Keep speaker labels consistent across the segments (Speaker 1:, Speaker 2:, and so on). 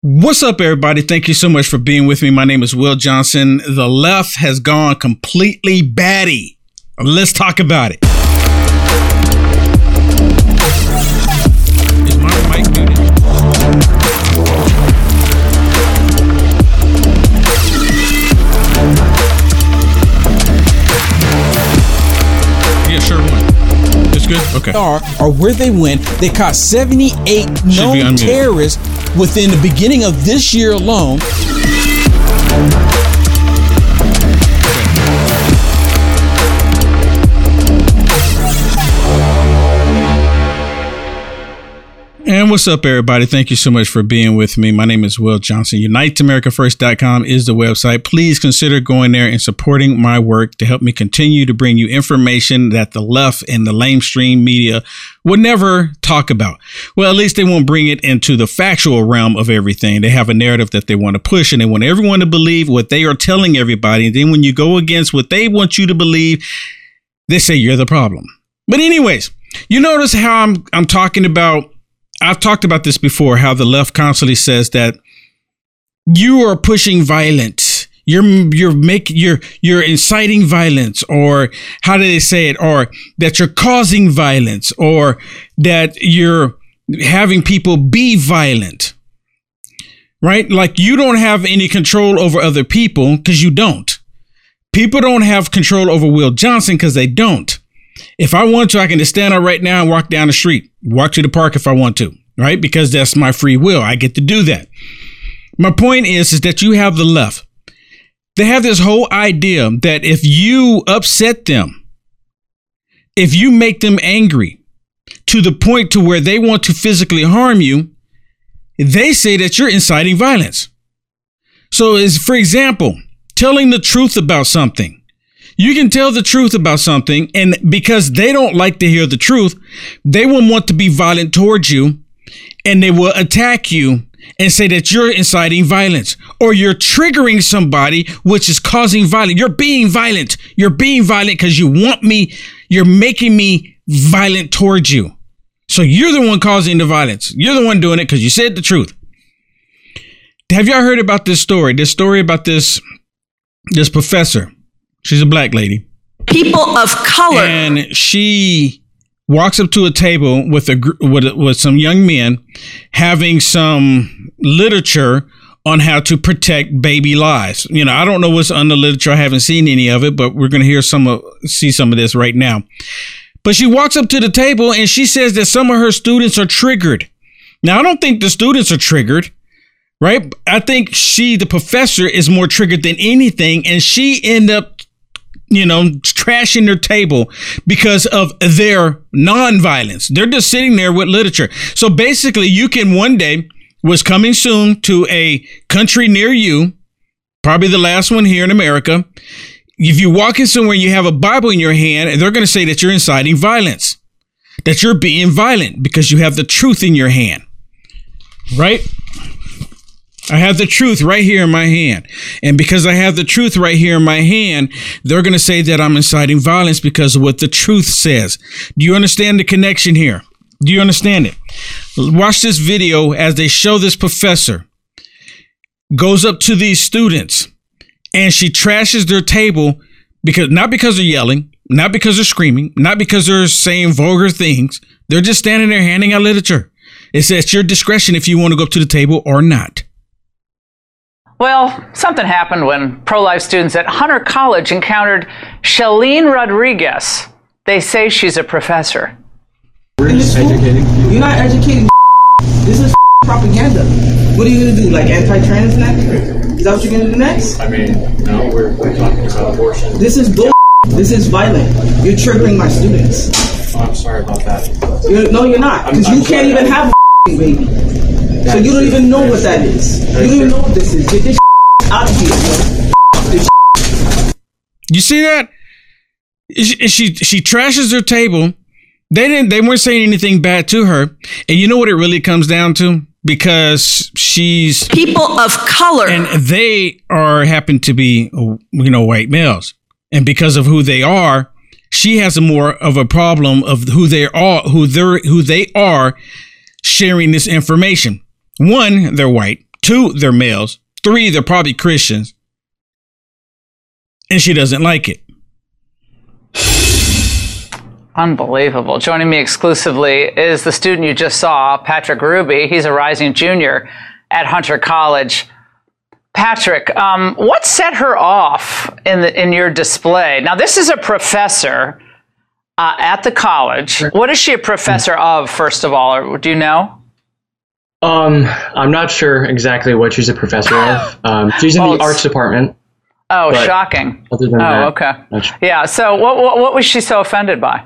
Speaker 1: What's up, everybody? Thank you so much for being with me. My name is Will Johnson. The left has gone completely batty. Let's talk about it. Is my mic muted? Yeah, sure. It's good? Okay.
Speaker 2: Or where they went, they caught 78 known terrorists within the beginning of this year alone.
Speaker 1: And what's up, everybody? Thank you so much for being with me. My name is Will Johnson. UniteAmericaFirst.com is the website. Please consider going there and supporting my work to help me continue to bring you information that the left and the lamestream media would never talk about. Well, at least they won't bring it into the factual realm of everything. They have a narrative that they want to push, and they want everyone to believe what they are telling everybody. And then when you go against what they want you to believe, they say you're the problem. But anyways, you notice how I'm talking about. I've talked about this before, how the left constantly says that you are pushing violence. You're inciting violence, or how do they say it? Or that you're causing violence, or that you're having people be violent, right? Like you don't have any control over other people because you don't. People don't have control over Will Johnson because they don't. If I want to, I can just stand up right now and walk down the street, walk to the park if I want to, right? Because that's my free will. I get to do that. My point is that you have the left. They have this whole idea that if you upset them, if you make them angry to the point to where they want to physically harm you, they say that you're inciting violence. So is, for example, telling the truth about something. You can tell the truth about something, and because they don't like to hear the truth, they will want to be violent towards you, and they will attack you and say that you're inciting violence, or you're triggering somebody, which is causing violence. You're being violent. You're being violent because you want me. You're making me violent towards you. So you're the one causing the violence. You're the one doing it because you said the truth. Have y'all heard about this story? This story about this professor. She's a black lady.
Speaker 3: People of color.
Speaker 1: And she walks up to a table with some young men having some literature on how to protect baby lives. You know, I don't know what's on the literature. I haven't seen any of it, but we're going to see some of this right now. But she walks up to the table and she says that some of her students are triggered. Now, I don't think the students are triggered. Right. I think the professor, is more triggered than anything. And she ended up, trashing their table because of their nonviolence. They're just sitting there with literature. So basically, you can one day, was coming soon to a country near you, probably the last one here in America. If you walk in somewhere, you have a Bible in your hand, and they're going to say that you're inciting violence, that you're being violent because you have the truth in your hand. Right? I have the truth right here in my hand. And because I have the truth right here in my hand, they're going to say that I'm inciting violence because of what the truth says. Do you understand the connection here? Do you understand it? Watch this video as they show this professor goes up to these students and she trashes their table not because they're yelling, not because they're screaming, not because they're saying vulgar things. They're just standing there handing out literature. It's at your discretion if you want to go up to the table or not.
Speaker 4: Well, something happened when pro-life students at Hunter College encountered Shalene Rodriguez. They say she's a professor.
Speaker 5: We're just educating. You're not educating. This is propaganda. What are you going to do, like anti-trans next? Is that what you're going to do next?
Speaker 6: I mean, no, we're talking about abortion.
Speaker 5: This is bull. This is violent. You're triggering my students.
Speaker 6: Oh, I'm sorry about that.
Speaker 5: No, you're not. Because you can't even have a baby. So you don't even know what that is. You don't even know what this is. Get this out of here.
Speaker 1: You see that? She trashes her table. They weren't saying anything bad to her. And you know what it really comes down to? Because she's
Speaker 3: people of color,
Speaker 1: and they happen to be, white males. And because of who they are, she has a more of a problem of who they are sharing this information. One, they're white. 2, they're males. 3, they're probably Christians. And she doesn't like it.
Speaker 4: Unbelievable. Joining me exclusively is the student you just saw, Patrick Ruby. He's a rising junior at Hunter College. Patrick, what set her off in your display? Now, this is a professor at the college. What is she a professor of, first of all? Or do you know?
Speaker 6: I'm not sure exactly what she's a professor of. She's in the arts department.
Speaker 4: Oh, shocking.
Speaker 6: Other than that,
Speaker 4: okay. Yeah, so what was she so offended by?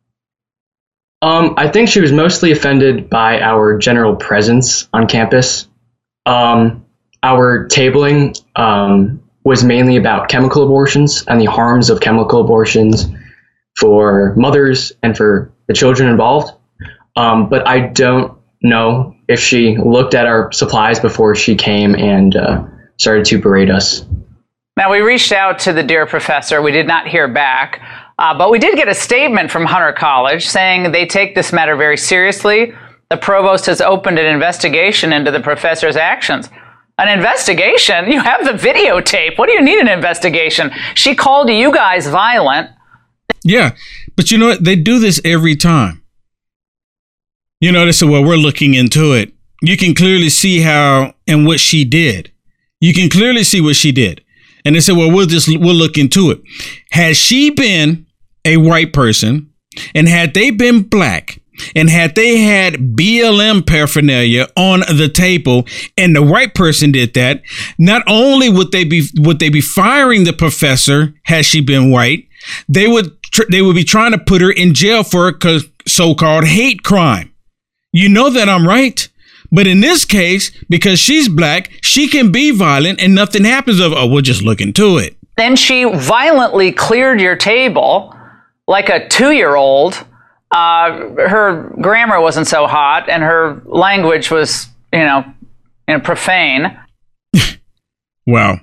Speaker 6: I think she was mostly offended by our general presence on campus. Our tabling was mainly about chemical abortions and the harms of chemical abortions for mothers and for the children involved. But I don't know if she looked at our supplies before she came and started to berate us.
Speaker 4: Now, we reached out to the dear professor. We did not hear back. But we did get a statement from Hunter College saying they take this matter very seriously. The provost has opened an investigation into the professor's actions. An investigation? You have the videotape. What do you need an investigation? She called you guys violent.
Speaker 1: Yeah, but you know what? They do this every time. You know, they say, well, we're looking into it. You can clearly see how and what she did. You can clearly see what she did. And they said, well, we'll look into it. Had she been a white person, and had they been black, and had they had BLM paraphernalia on the table, and the white person did that, not only would they be firing the professor had she been white, they would be trying to put her in jail for a so-called hate crime. You know that I'm right. But in this case, because she's black, she can be violent and nothing happens we'll just look into it.
Speaker 4: Then she violently cleared your table like a 2-year-old. Her grammar wasn't so hot and her language was, profane.
Speaker 1: Wow.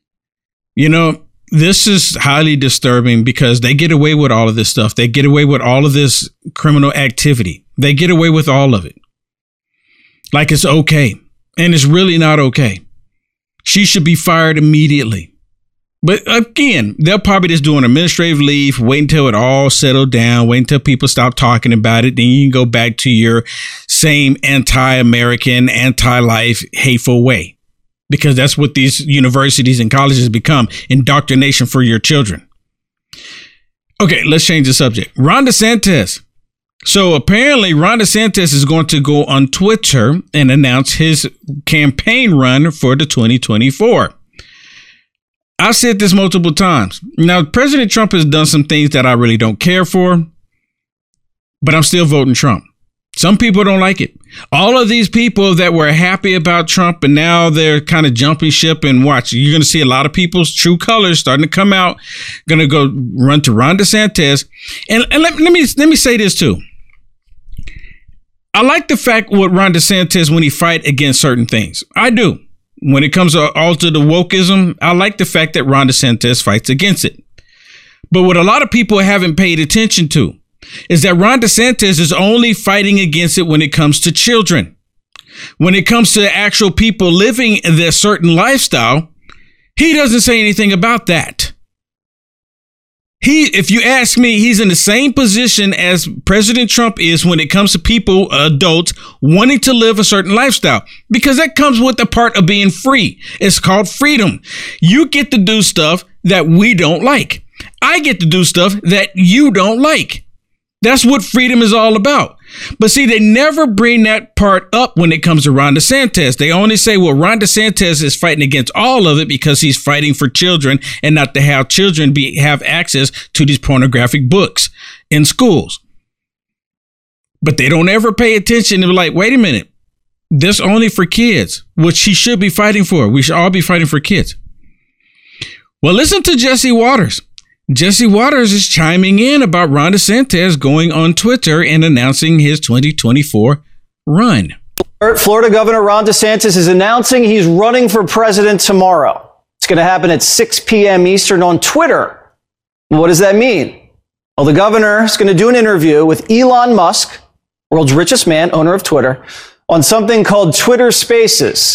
Speaker 1: This is highly disturbing because they get away with all of this stuff. They get away with all of this criminal activity. They get away with all of it. Like it's okay. And it's really not okay. She should be fired immediately. But again, they'll probably just do an administrative leave, wait until it all settled down, wait until people stop talking about it. Then you can go back to your same anti-American, anti-life, hateful way. Because that's what these universities and colleges become, indoctrination for your children. Okay, let's change the subject. Ron DeSantis. So apparently Ron DeSantis is going to go on Twitter and announce his campaign run for the 2024. I've said this multiple times. Now, President Trump has done some things that I really don't care for, but I'm still voting Trump. Some people don't like it. All of these people that were happy about Trump and now they're kind of jumping ship, and watch, you're going to see a lot of people's true colors starting to come out, going to go run to Ron DeSantis. And let me say this too. I like the fact what Ron DeSantis when he fight against certain things. I do. When it comes to alter the wokeism, I like the fact that Ron DeSantis fights against it. But what a lot of people haven't paid attention to is that Ron DeSantis is only fighting against it when it comes to children. When it comes to actual people living their certain lifestyle, he doesn't say anything about that. If you ask me, he's in the same position as President Trump is when it comes to people, adults, wanting to live a certain lifestyle, because that comes with the part of being free. It's called freedom. You get to do stuff that we don't like. I get to do stuff that you don't like. That's what freedom is all about. But see, they never bring that part up when it comes to Ron DeSantis. They only say, well, Ron DeSantis is fighting against all of it because he's fighting for children and not to have children have access to these pornographic books in schools. But they don't ever pay attention to like, wait a minute, this only for kids, which he should be fighting for. We should all be fighting for kids. Well, listen to Jesse Waters. Jesse Waters is chiming in about Ron DeSantis going on Twitter and announcing his 2024 run.
Speaker 7: Florida Governor Ron DeSantis is announcing he's running for president tomorrow. It's going to happen at 6 p.m. Eastern on Twitter. What does that mean? Well, the governor is going to do an interview with Elon Musk, world's richest man, owner of Twitter, on something called Twitter Spaces.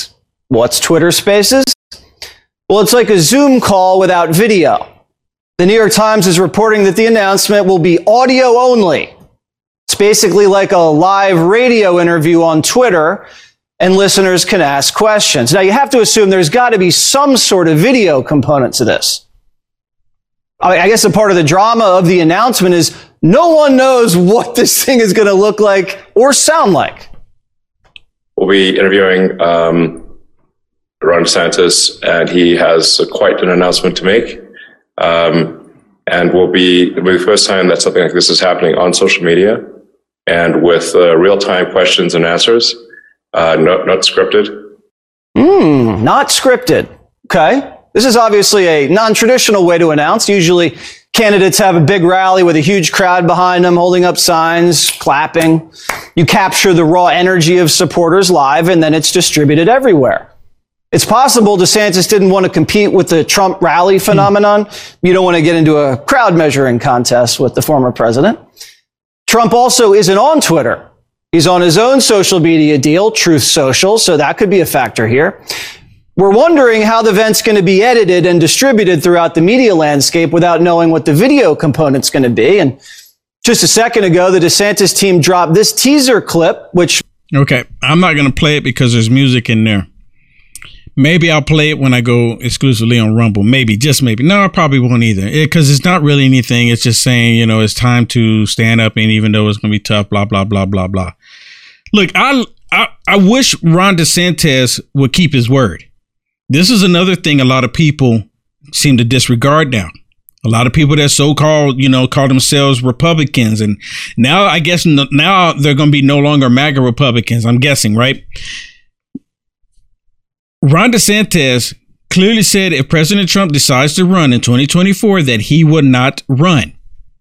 Speaker 7: What's Twitter Spaces? Well, it's like a Zoom call without video. The New York Times is reporting that the announcement will be audio only. It's basically like a live radio interview on Twitter, and listeners can ask questions. Now, you have to assume there's got to be some sort of video component to this. I guess a part of the drama of the announcement is no one knows what this thing is going to look like or sound like.
Speaker 8: We'll be interviewing Ron DeSantis, and he has quite an announcement to make. And it'll be the first time that something like this is happening on social media and with real-time questions and answers, not scripted.
Speaker 7: Not scripted. Okay. This is obviously a non-traditional way to announce. Usually candidates have a big rally with a huge crowd behind them, holding up signs, clapping. You capture the raw energy of supporters live, and then it's distributed everywhere. It's possible DeSantis didn't want to compete with the Trump rally phenomenon. You don't want to get into a crowd measuring contest with the former president. Trump also isn't on Twitter. He's on his own social media deal, Truth Social, so that could be a factor here. We're wondering how the event's going to be edited and distributed throughout the media landscape without knowing what the video component's going to be. And just a second ago, the DeSantis team dropped this teaser clip, which...
Speaker 1: Okay, I'm not going to play it because there's music in there. Maybe I'll play it when I go exclusively on Rumble. Maybe, just maybe. No, I probably won't either. Because it's not really anything. It's just saying, you know, it's time to stand up, and even though it's going to be tough, blah, blah, blah, blah, blah. Look, I wish Ron DeSantis would keep his word. This is another thing a lot of people seem to disregard now. A lot of people that so-called, call themselves Republicans. And now, I guess, now they're going to be no longer MAGA Republicans, I'm guessing, right? Ron DeSantis clearly said if President Trump decides to run in 2024, that he would not run.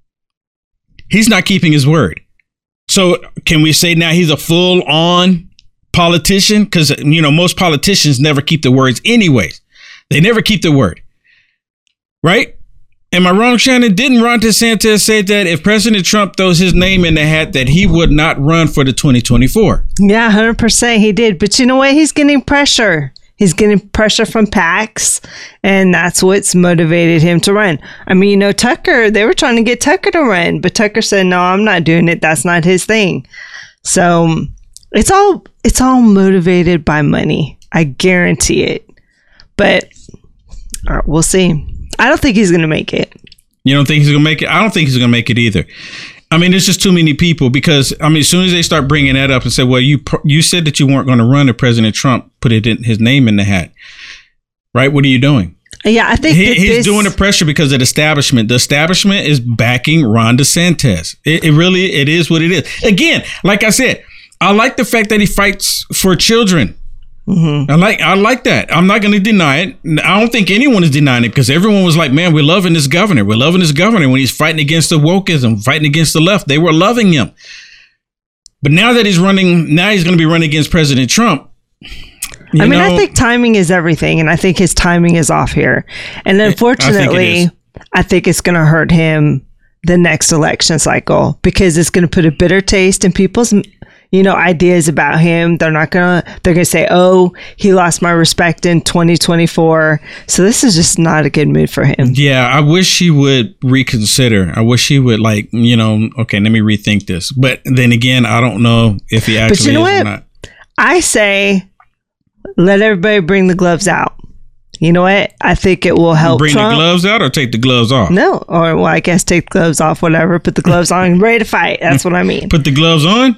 Speaker 1: He's not keeping his word. So can we say now he's a full-on politician? Because, most politicians never keep their words anyways. They never keep their word. Right? Am I wrong, Shannon? Didn't Ron DeSantis say that if President Trump throws his name in the hat, that he would not run for the 2024?
Speaker 9: Yeah, 100% he did. But you know what? He's getting pressure. He's getting pressure from PACs, and that's what's motivated him to run. I mean, Tucker, they were trying to get Tucker to run, but Tucker said, no, I'm not doing it. That's not his thing. So it's all motivated by money. I guarantee it. But we'll see. I don't think he's going to make it.
Speaker 1: You don't think he's going to make it? I don't think he's going to make it either. I mean, there's just too many people because, as soon as they start bringing that up and say, well, you said that you weren't going to run if President Trump put his name in the hat. Right? What are you doing?
Speaker 9: Yeah, I think
Speaker 1: he's doing the pressure because of the establishment. The establishment is backing Ron DeSantis. It is what it is. Again, like I said, I like the fact that he fights for children. Mm-hmm. I like that. I'm not going to deny it. I don't think anyone is denying it because everyone was like, man, we're loving this governor. We're loving this governor when he's fighting against the wokeism, fighting against the left. They were loving him. But now that he's running, now he's going to be running against President Trump.
Speaker 9: I think timing is everything. And I think his timing is off here. And unfortunately, I think it's going to hurt him the next election cycle because it's going to put a bitter taste in people's ideas about him. They're going to say, oh, he lost my respect in 2024. So this is just not a good mood for him.
Speaker 1: Yeah, I wish he would reconsider. I wish he would okay, let me rethink this. But then again, I don't know if he actually is or not.
Speaker 9: I say, let everybody bring the gloves out. You know what? I think it will help
Speaker 1: Bring
Speaker 9: Trump.
Speaker 1: The gloves out or take the gloves off?
Speaker 9: No. Or, well, I guess take the gloves off, whatever. Put the gloves on, ready to fight. That's what I mean.
Speaker 1: Put the gloves on?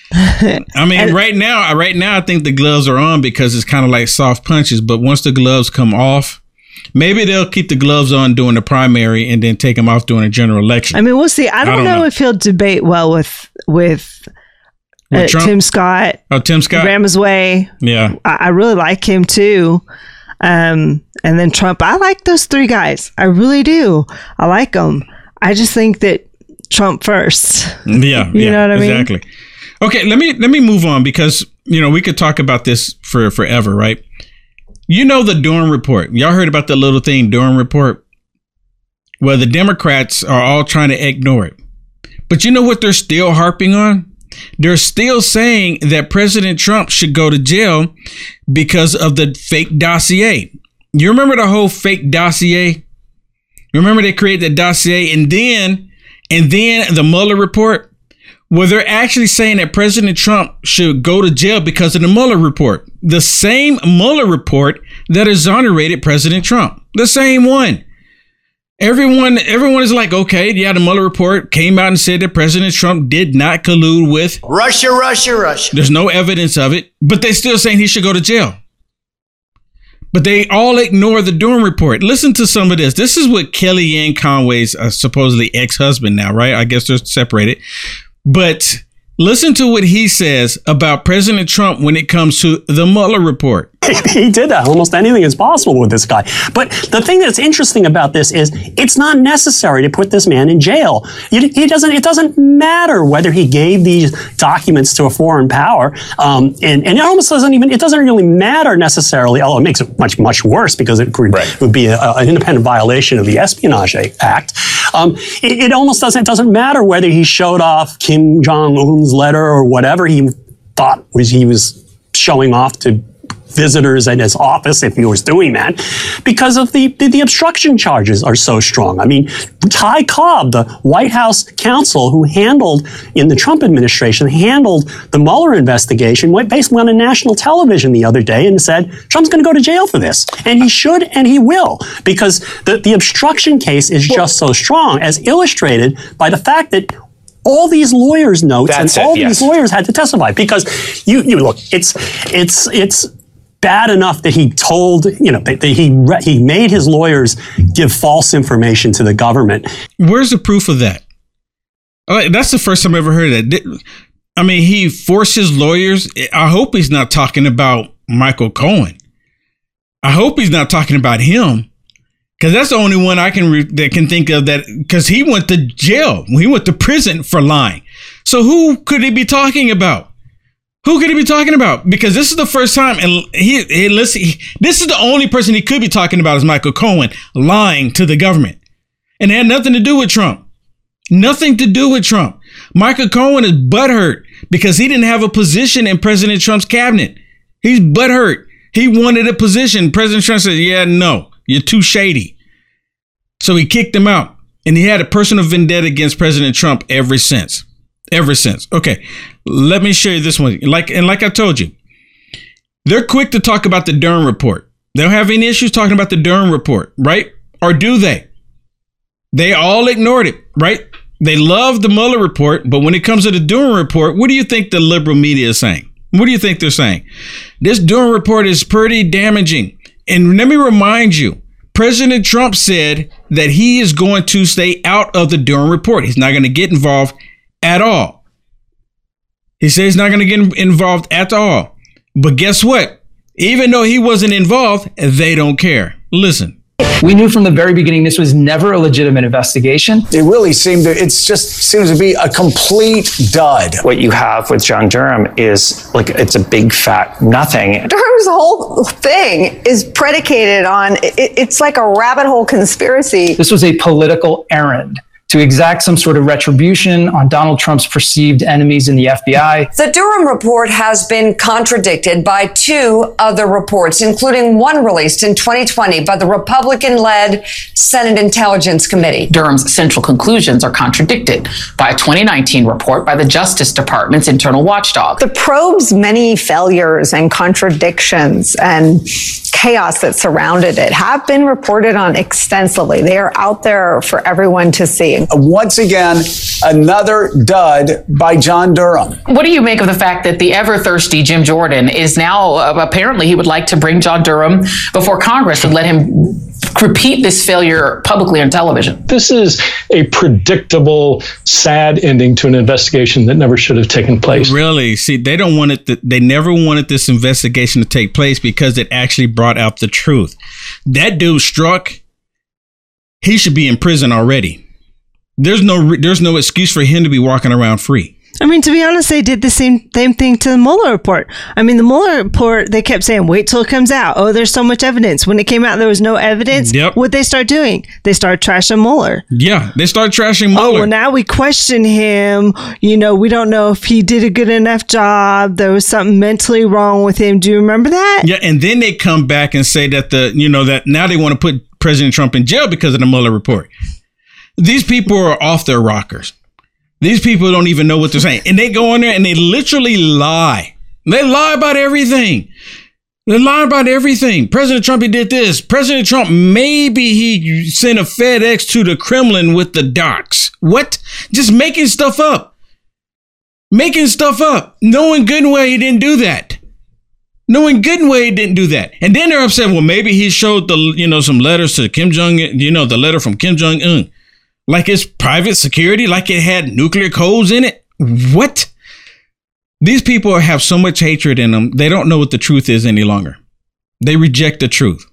Speaker 1: Right now, I think the gloves are on because it's kind of like soft punches. But once the gloves come off, maybe they'll keep the gloves on during the primary and then take them off during a general election.
Speaker 9: We'll see. I don't know if he'll debate well with Tim Scott.
Speaker 1: Oh, Tim Scott.
Speaker 9: Rama's Way.
Speaker 1: Yeah.
Speaker 9: I really like him too. And then Trump. I like those three guys. I really do. I like them. I just think that Trump first.
Speaker 1: Yeah.
Speaker 9: You know what I mean?
Speaker 1: Exactly. Okay, let me move on because, we could talk about this for forever, right? The Durham report. Y'all heard about the little thing, Durham report? Well, the Democrats are all trying to ignore it. But you know what they're still harping on? they're still saying that President Trump should go to jail because of the fake dossier. You remember the whole fake dossier? Remember they created the dossier and then the Mueller report? Well, they're actually saying that President Trump should go to jail because of the Mueller report. The same Mueller report that exonerated President Trump. The same one. Everyone is like, okay, yeah, the Mueller report came out and said that President Trump did not collude with
Speaker 10: Russia.
Speaker 1: There's no evidence of it, but they're still saying he should go to jail. But they all ignore the Durham report. Listen to some of this. This is what Kellyanne Conway's supposedly ex-husband now, right? I guess they're separated. But listen to what he says about President Trump when it comes to the Mueller report.
Speaker 11: He did that. Almost anything is possible with this guy. But the thing that's interesting about this is it's not necessary to put this man in jail. It doesn't matter whether he gave these documents to a foreign power. And it almost it doesn't really matter necessarily, although it makes it much worse because it would be an independent violation of the Espionage Act. It almost doesn't matter whether he showed off Kim Jong-un's letter or whatever he thought he was showing off to visitors in his office if he was doing that, because of the obstruction charges are so strong. I mean, Ty Cobb, the White House counsel who handled, in the Trump administration, handled the Mueller investigation, went basically on a national television the other day and said, Trump's going to go to jail for this. And he should, and he will, because the obstruction case is just so strong, as illustrated by the fact that all these lawyers' notes these lawyers had to testify, because you look, it's bad enough that he told, that he made his lawyers give false information to the government.
Speaker 1: Where's the proof of that? That's the first time I ever heard of that. I mean, he forced his lawyers. I hope he's not talking about Michael Cohen. I hope he's not talking about him, because that's the only one I can think of that, because he went to jail. He went to prison for lying. So who could he be talking about? Who could he be talking about? Because this is the first time, and this is the only person he could be talking about is Michael Cohen lying to the government. And it had nothing to do with Trump. Nothing to do with Trump. Michael Cohen is butthurt because he didn't have a position in President Trump's cabinet. He's butthurt. He wanted a position. President Trump said, yeah, no, you're too shady. So he kicked him out. And he had a personal vendetta against President Trump ever since. Okay, let me show you this one. Like I told you, they're quick to talk about the Durham report. They don't have any issues talking about the Durham report, right? Or do they? They all ignored it, right? They love the Mueller report, but when it comes to the Durham report, what do you think the liberal media is saying? What do you think they're saying? This Durham report is pretty damaging. And let me remind you, President Trump said that he is going to stay out of the Durham report. He's not going to get involved at all. He says he's not going to get involved at all. But guess what? Even though he wasn't involved, they don't care. Listen.
Speaker 12: We knew from the very beginning this was never a legitimate investigation.
Speaker 10: It really seems to be a complete dud.
Speaker 13: What you have with John Durham is like, it's a big fat nothing.
Speaker 14: Durham's whole thing is predicated on, it's like a rabbit hole conspiracy.
Speaker 12: This was a political errand to exact some sort of retribution on Donald Trump's perceived enemies in the FBI.
Speaker 15: The Durham report has been contradicted by two other reports, including one released in 2020 by the Republican-led Senate Intelligence Committee.
Speaker 16: Durham's central conclusions are contradicted by a 2019 report by the Justice Department's internal watchdog.
Speaker 14: The probe's many failures and contradictions and chaos that surrounded it have been reported on extensively. They are out there for everyone to see.
Speaker 10: Once again, another dud by John Durham.
Speaker 16: What do you make of the fact that the ever-thirsty Jim Jordan is now, apparently he would like to bring John Durham before Congress and let him repeat this failure publicly on television?
Speaker 17: This is a predictable, sad ending to an investigation that never should have taken place.
Speaker 1: Really? See, they don't want it. They never wanted this investigation to take place because it actually brought out the truth. That dude Strzok, he should be in prison already. There's no excuse for him to be walking around free.
Speaker 9: I mean, to be honest, they did the same thing to the Mueller report. I mean, the Mueller report, they kept saying, wait till it comes out. Oh, there's so much evidence. When it came out, there was no evidence.
Speaker 1: Yep.
Speaker 9: What'd they start doing? They started trashing Mueller.
Speaker 1: Yeah, they started trashing Mueller.
Speaker 9: Oh, well, now we question him. You know, we don't know if he did a good enough job. There was something mentally wrong with him. Do you remember that?
Speaker 1: Yeah, and then they come back and say that that now they want to put President Trump in jail because of the Mueller report. These people are off their rockers. These people don't even know what they're saying. And they go in there and they literally lie. They lie about everything. They lie about everything. President Trump, he did this. President Trump, maybe he sent a FedEx to the Kremlin with the docs. What? Just making stuff up. Making stuff up. Knowing good and well he didn't do that. Knowing good and well he didn't do that. And then they're upset, well, maybe he showed some letters to Kim Jong-un, the letter from Kim Jong-un. Like it's private security, like it had nuclear codes in it. What? These people have so much hatred in them, they don't know what the truth is any longer. They reject the truth.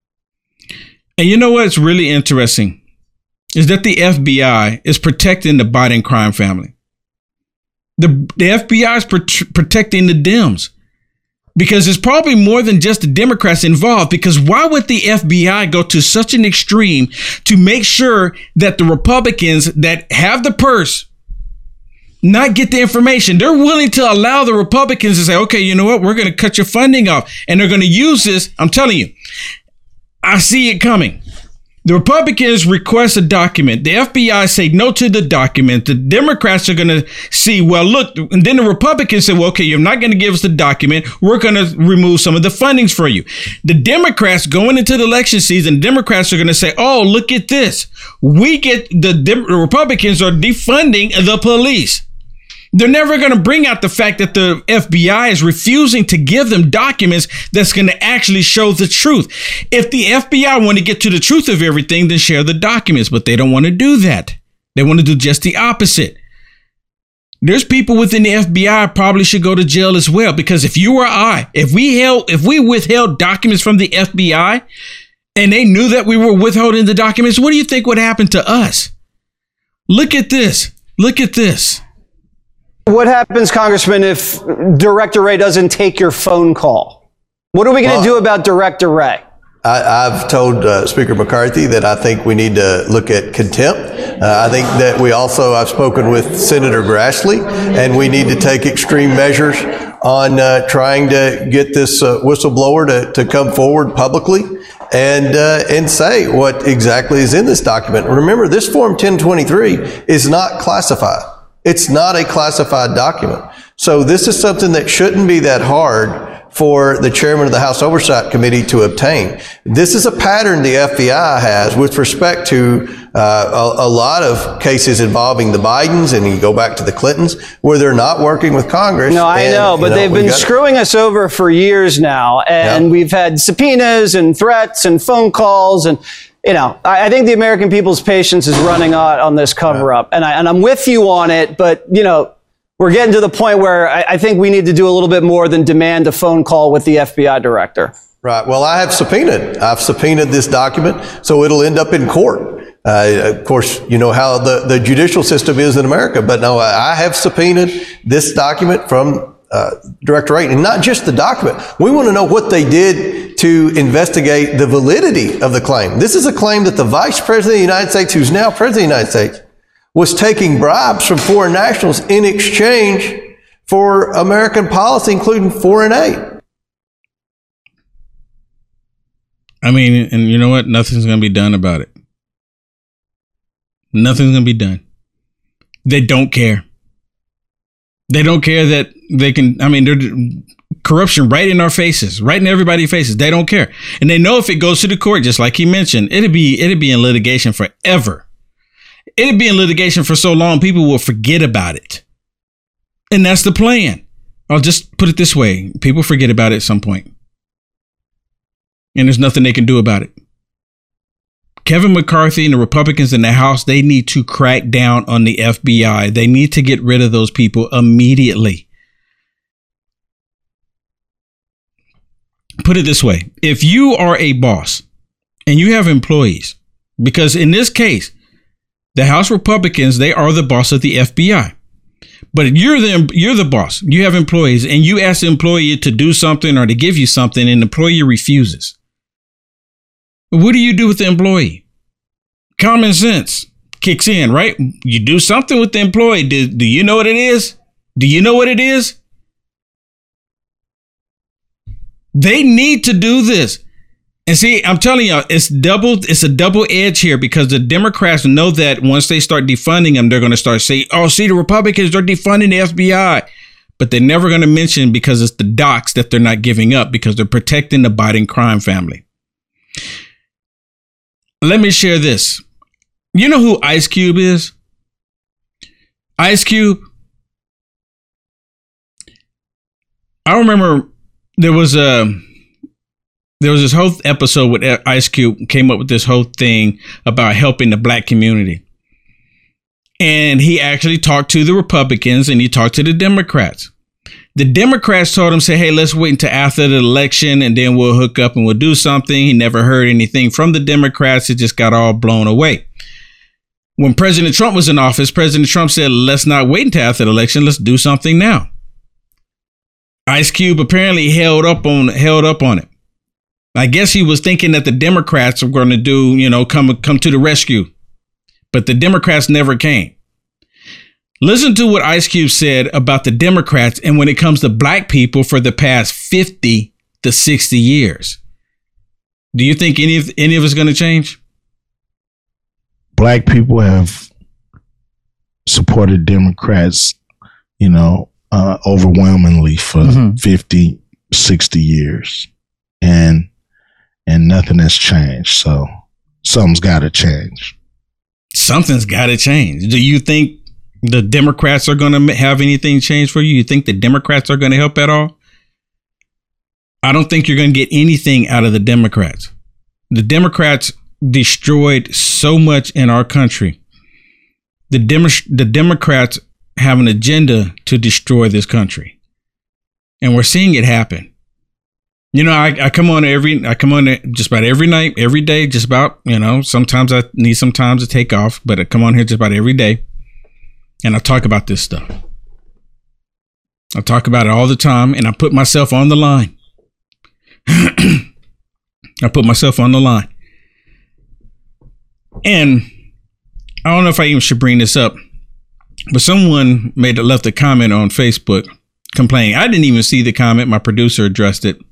Speaker 1: And you know what's really interesting is that the FBI is protecting the Biden crime family. The FBI is protecting the Dems. Because it's probably more than just the Democrats involved. Because why would the FBI go to such an extreme to make sure that the Republicans that have the purse not get the information? They're willing to allow the Republicans to say, okay, you know what? We're going to cut your funding off. And they're going to use this. I'm telling you, I see it coming. The Republicans request a document. The FBI say no to the document. The Democrats are going to see, well, look, and then the Republicans say, well, okay, you're not going to give us the document. We're going to remove some of the fundings for you. The Democrats going into the election season, Democrats are going to say, oh, look at this. The Republicans are defunding the police. They're never going to bring out the fact that the FBI is refusing to give them documents that's going to actually show the truth. If the FBI want to get to the truth of everything, then share the documents, but they don't want to do that. They want to do just the opposite. There's people within the FBI probably should go to jail as well, because if you or I, if we withheld documents from the FBI and they knew that we were withholding the documents, what do you think would happen to us? Look at this. Look at this.
Speaker 7: What happens, Congressman, if Director Wray doesn't take your phone call? What are we going to do about Director Wray?
Speaker 18: I've told Speaker McCarthy that I think we need to look at contempt. I think that I've spoken with Senator Grassley, and we need to take extreme measures on trying to get this whistleblower to come forward publicly and say what exactly is in this document. Remember, this Form 1023 is not classified. It's not a classified document. So this is something that shouldn't be that hard for the chairman of the House Oversight Committee to obtain. This is a pattern the FBI has with respect to a lot of cases involving the Bidens, and you go back to the Clintons, where they're not working with Congress.
Speaker 7: No, I know, but they've been screwing us over for years now, and we've had subpoenas and threats and phone calls, and I think the American people's patience is running out on this cover-up, and I'm with you on it, but, we're getting to the point where I think we need to do a little bit more than demand a phone call with the FBI director.
Speaker 18: Right. Well, I've subpoenaed this document, so it'll end up in court. Of course, you know how the judicial system is in America, but no, I have subpoenaed this document from Director Wray, and not just the document. We want to know what they did to investigate the validity of the claim. This is a claim that the Vice President of the United States, who's now President of the United States, was taking bribes from foreign nationals in exchange for American policy, including foreign aid.
Speaker 1: I mean, and you know what? Nothing's going to be done about it. Nothing's going to be done. They don't care. They don't care that they can, they're corruption right in our faces, right in everybody's faces. They don't care. And they know if it goes to the court, just like he mentioned, it'd be in litigation forever. It'd be in litigation for so long, people will forget about it. And that's the plan. I'll just put it this way. People forget about it at some point. And there's nothing they can do about it. Kevin McCarthy and the Republicans in the House, they need to crack down on the FBI. They need to get rid of those people immediately. Put it this way. If you are a boss and you have employees, because in this case, the House Republicans, they are the boss of the FBI. But you're the boss. You have employees, and you ask the employee to do something or to give you something, and the employee refuses. What do you do with the employee? Common sense kicks in, right? You do something with the employee. Do you know what it is? Do you know what it is? They need to do this. And see, I'm telling y'all, it's a double edge here, because the Democrats know that once they start defunding them, they're going to start saying, oh, see, the Republicans, they're defunding the FBI. But they're never going to mention, because it's the docs that they're not giving up, because they're protecting the Biden crime family. Let me share this. You know who Ice Cube is? Ice Cube. I remember there was this whole episode with Ice Cube came up with this whole thing about helping the black community. And he actually talked to the Republicans and he talked to the Democrats. The Democrats told him, say, hey, let's wait until after the election and then we'll hook up and we'll do something. He never heard anything from the Democrats. It just got all blown away. When President Trump was in office, President Trump said, let's not wait until after the election. Let's do something now. Ice Cube apparently held up on it. I guess he was thinking that the Democrats were going to do, come to the rescue. But the Democrats never came. Listen to what Ice Cube said about the Democrats and when it comes to black people for the past 50 to 60 years. Do you think any of it's going to change?
Speaker 19: Black people have supported Democrats, overwhelmingly for 50, 60 years. And nothing has changed. So something's got to change. Something's got to change. Do you think the Democrats are going to have anything change for you? You think the Democrats are going to help at all? I don't think you're going to get anything out of the Democrats. The Democrats destroyed so much in our country. The Democrats have an agenda to destroy this country. And we're seeing it happen. I come on just about every night, every day, just about, sometimes I need some time to take off, but I come on here just about every day and I talk about this stuff. I talk about it all the time and I put myself on the line. I put myself on the line. And I don't know if I even should bring this up, but someone left a comment on Facebook complaining. I didn't even see the comment. My producer addressed it.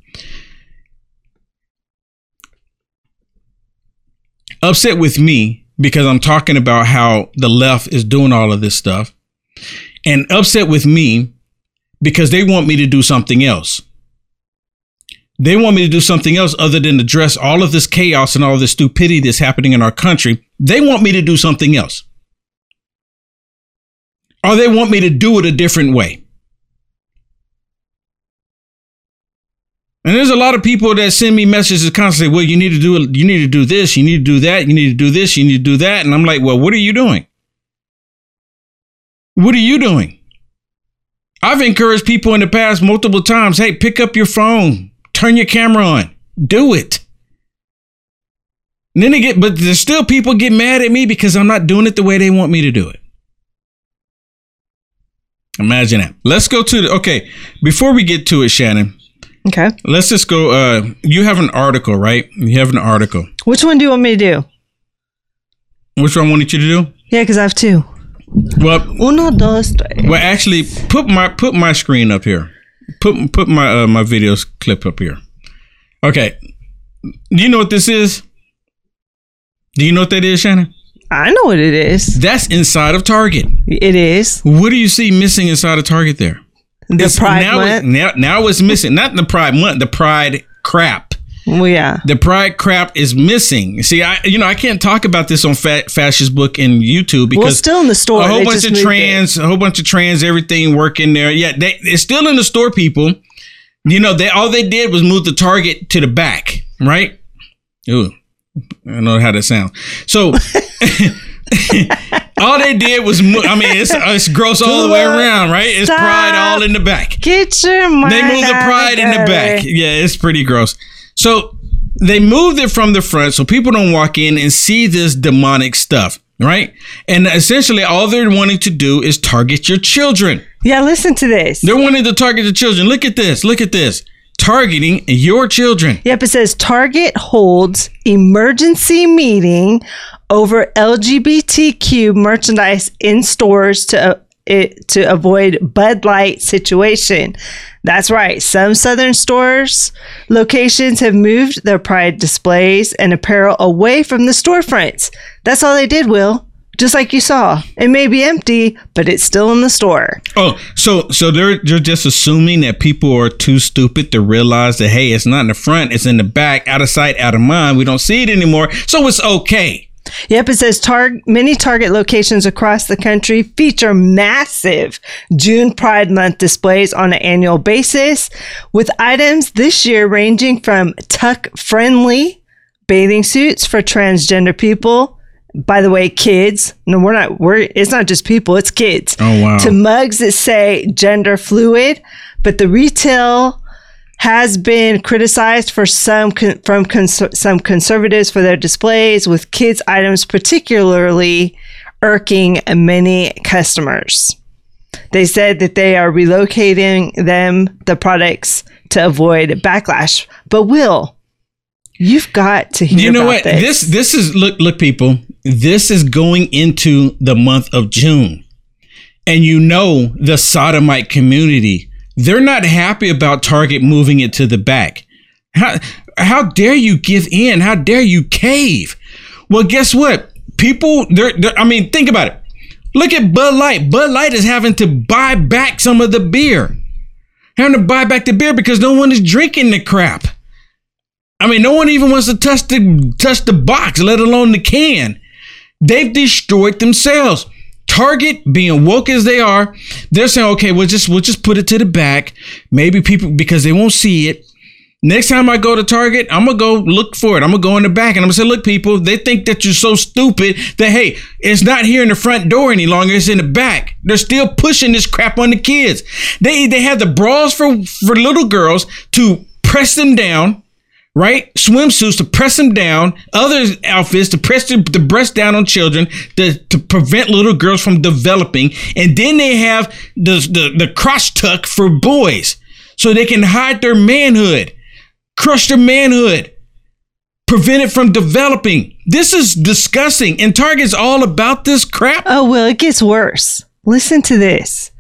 Speaker 19: Upset with me because I'm talking about how the left is doing all of this stuff, and upset with me because they want me to do something else. They want me to do something else other than address all of this chaos and all of this stupidity that's happening in our country. They want me to do something else. Or they want me to do it a different way. And there's a lot of people that send me messages constantly. Well, you need to do it. You need to do this. You need to do that. You need to do this. You need to do that. And I'm like, well, what are you doing? What are you doing? I've encouraged people in the past multiple times. Hey, pick up your phone. Turn your camera on. Do it. And then but there's still people get mad at me because I'm not doing it the way they want me to do it. Imagine that. Let's go to before we get to it, Shannon.
Speaker 9: Okay.
Speaker 1: Let's just go. You have an article, right? You have an article.
Speaker 9: Which one do you want me to do?
Speaker 1: Which one I wanted you to do?
Speaker 9: Yeah, because I have two.
Speaker 1: Well,
Speaker 9: uno, dos, tres.
Speaker 1: Well, actually, put my screen up here. Put my my video clip up here. Okay. Do you know what this is? Do you know what that is, Shannon?
Speaker 9: I know what it is.
Speaker 1: That's inside of Target.
Speaker 9: It is.
Speaker 1: What do you see missing inside of Target there?
Speaker 9: The Pride Month.
Speaker 1: Now it's missing. Not the Pride Month. The Pride crap.
Speaker 9: Well, yeah.
Speaker 1: The Pride crap is missing. See, I can't talk about this on Fascist Book and YouTube because
Speaker 9: it's still in the store.
Speaker 1: A whole bunch of trans, everything working there. Yeah, it's still in the store, people. All they did was move the Target to the back, right? Ooh, I don't know how that sounds. So. All they did was it's gross all the way around, right? It's Pride all in the back.
Speaker 9: Get your mind.
Speaker 1: They moved the Pride in the back. Yeah, it's pretty gross. So they moved it from the front so people don't walk in and see this demonic stuff. right? And essentially all they're wanting to do is target your children.
Speaker 9: Yeah, listen to this.
Speaker 1: They're wanting to target the children. Look at this. Look at this. Targeting your children.
Speaker 9: Yep, it says Target holds emergency meeting over LGBTQ merchandise in stores to avoid Bud Light situation. That's right. Some Southern stores locations have moved their pride displays and apparel away from the storefronts. That's all they did, Will. Just like you saw. It may be empty, but it's still in the store.
Speaker 1: Oh, so they're just assuming that people are too stupid to realize that, hey, it's not in the front, it's in the back, out of sight, out of mind. We don't see it anymore, so it's okay.
Speaker 9: Yep, it says many Target locations across the country feature massive June Pride Month displays on an annual basis, with items this year ranging from tuck-friendly bathing suits for transgender people. By the way, kids. No, it's not just people, it's kids.
Speaker 1: Oh, wow.
Speaker 9: To mugs that say gender fluid, but the retail has been criticized for some conservatives for their displays, with kids items particularly irking many customers. They said that they are relocating the products to avoid backlash. But Will, you've got to hear about
Speaker 1: what? This is look, people. This is going into the month of June. And the sodomite community, they're not happy about Target moving it to the back. How dare you give in? How dare you cave? Well, guess what? People, think about it. Look at Bud Light. Bud Light is having to buy back some of the beer. Having to buy back the beer because no one is drinking the crap. No one even wants to touch the box, let alone the can. They've destroyed themselves. Target, being woke as they are, they're saying, okay, we'll just put it to the back. Maybe people, because they won't see it. Next time I go to Target, I'm going to go look for it. I'm going to go in the back and I'm going to say, look, people, they think that you're so stupid that, hey, it's not here in the front door any longer. It's in the back. They're still pushing this crap on the kids. They have the bras for little girls to press them down. Right? Swimsuits to press them down, other outfits to press the breast down on children to prevent little girls from developing. And then they have the crotch tuck for boys so they can hide their manhood, crush their manhood, prevent it from developing. This is disgusting. And Target's all about this crap.
Speaker 9: Oh, well, it gets worse. Listen to this.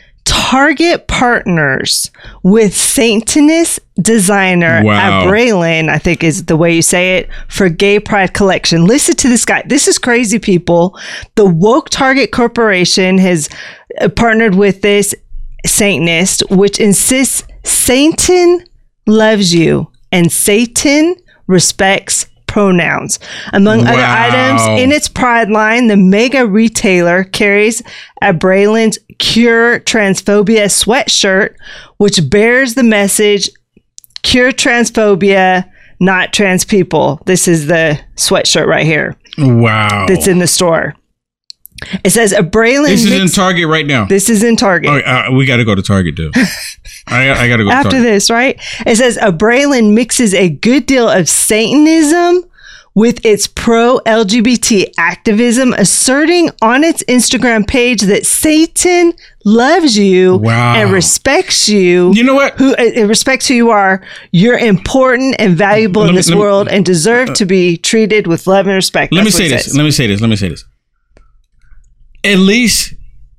Speaker 9: Target partners with Satanist designer Abraylin, I think is the way you say it, for Gay Pride collection. Listen to this guy. This is crazy, people. The woke Target Corporation has partnered with this Satanist, which insists Satan loves you and Satan respects pronouns. Among other items in its Pride line, the mega retailer carries Abraylin's Cure Transphobia sweatshirt, which bears the message, Cure Transphobia, not trans people. This is the sweatshirt right here.
Speaker 1: Wow.
Speaker 9: That's in the store. It says Abraylin.
Speaker 1: This is in Target right now.
Speaker 9: This is in Target.
Speaker 1: We got to go to Target, too. I got to go to Target.
Speaker 9: After this, right? It says Abraylin mixes a good deal of Satanism with its pro-LGBT activism, asserting on its Instagram page that Satan loves you and respects you.
Speaker 1: You know what?
Speaker 9: It respects who you are. You're important and valuable in this world and deserve to be treated with love and respect.
Speaker 1: Let me say this. At least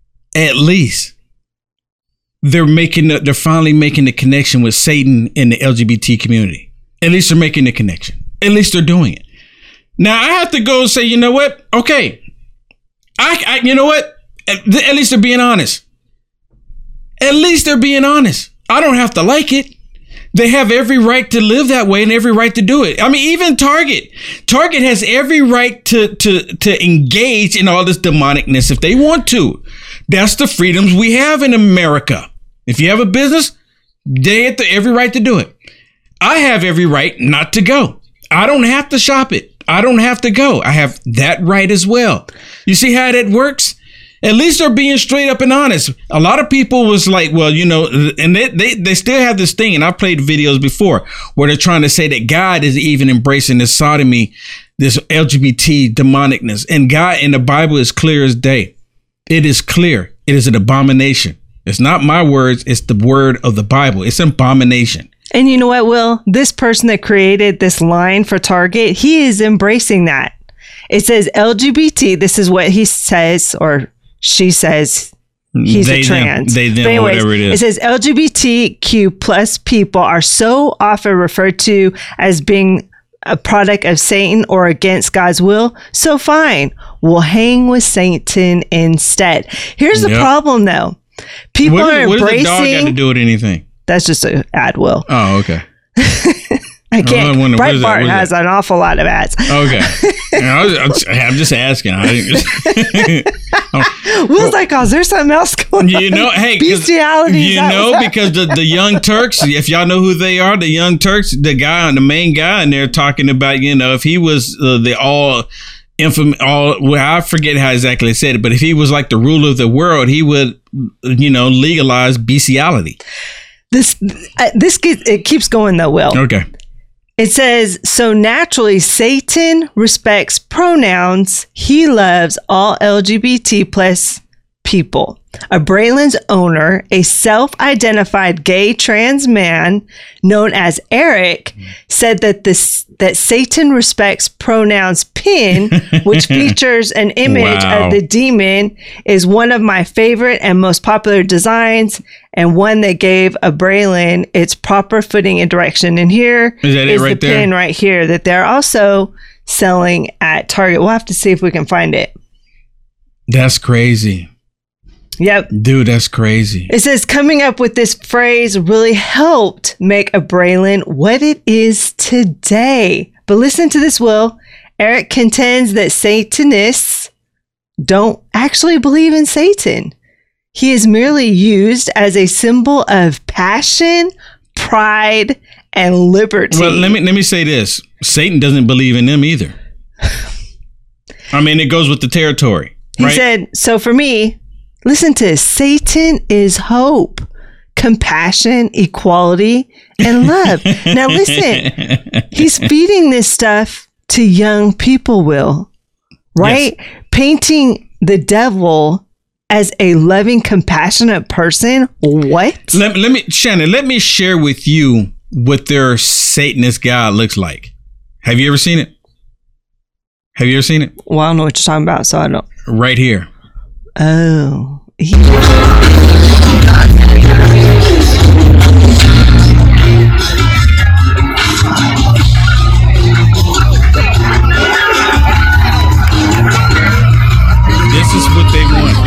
Speaker 1: they're finally making the connection with Satan in the LGBT community. At least they're making the connection. At least they're doing it. Now I have to go and say, you know what? Okay. You know what? At least they're being honest. At least they're being honest. I don't have to like it. They have every right to live that way and every right to do it. Even Target has every right to engage in all this demonicness if they want to. That's the freedoms we have in America. If you have a business, they have every right to do it. I have every right not to go. I don't have to shop it. I don't have to go. I have that right as well. You see how that works? At least they're being straight up and honest. A lot of people was like, well, you know, and they still have this thing, and I've played videos before where they're trying to say that God is even embracing this sodomy, this LGBT demonicness. And God in the Bible is clear as day. It is clear. It is an abomination. It's not my words. It's the word of the Bible. It's an abomination.
Speaker 9: And you know what, Will? This person that created this line for Target, he is embracing that. It says LGBT. This is what he says, or she says. He's a trans.
Speaker 1: Them, whatever it is.
Speaker 9: It says LGBTQ plus people are so often referred to as being a product of Satan or against God's will. So fine, we'll hang with Satan instead. Here's the problem, though. People are embracing.
Speaker 1: What does the dog got to do with anything?
Speaker 9: That's just an ad, Will.
Speaker 1: Oh, okay.
Speaker 9: I can't. Breitbart has an awful lot of ads.
Speaker 1: Okay. I'm just asking.
Speaker 9: Will's like, oh, is there something else going on?
Speaker 1: You know, hey,
Speaker 9: bestiality.
Speaker 1: You know, because the Young Turks, if y'all know who they are, the Young Turks, the main guy in there talking about, you know, if he was well, I forget how exactly they said it, but if he was like the ruler of the world, he would, you know, legalize bestiality.
Speaker 9: It keeps going though, Will.
Speaker 1: Okay.
Speaker 9: It says, so naturally, Satan respects pronouns. He loves all LGBT plus people. A Braylon's owner, a self-identified gay trans man known as Eric, said that Satan respects pronouns pin, which features an image of the demon, is one of my favorite and most popular designs, and one that gave a Braylon its proper footing and direction. And here is the pin right here that they're also selling at Target. We'll have to see if we can find it.
Speaker 1: That's crazy.
Speaker 9: Yep.
Speaker 1: Dude, that's crazy.
Speaker 9: It says coming up with this phrase really helped make a Braylon what it is today. But listen to this, Will. Eric contends that Satanists don't actually believe in Satan. He is merely used as a symbol of passion, pride, and liberty.
Speaker 1: Well, let me say this. Satan doesn't believe in them either. I mean, it goes with the territory.
Speaker 9: He said, so for me, listen to this. Satan is hope, compassion, equality, and love. Now listen, he's feeding this stuff to young people, Will, right? Yes. Painting the devil as a loving, compassionate person. What?
Speaker 1: Let me, Shannon, let me share with you what their Satanist God looks like. Have you ever seen it? Have you ever seen it?
Speaker 9: Well, I don't know what you're talking about, so I don't.
Speaker 1: Right here.
Speaker 9: Oh.
Speaker 1: This is what they want.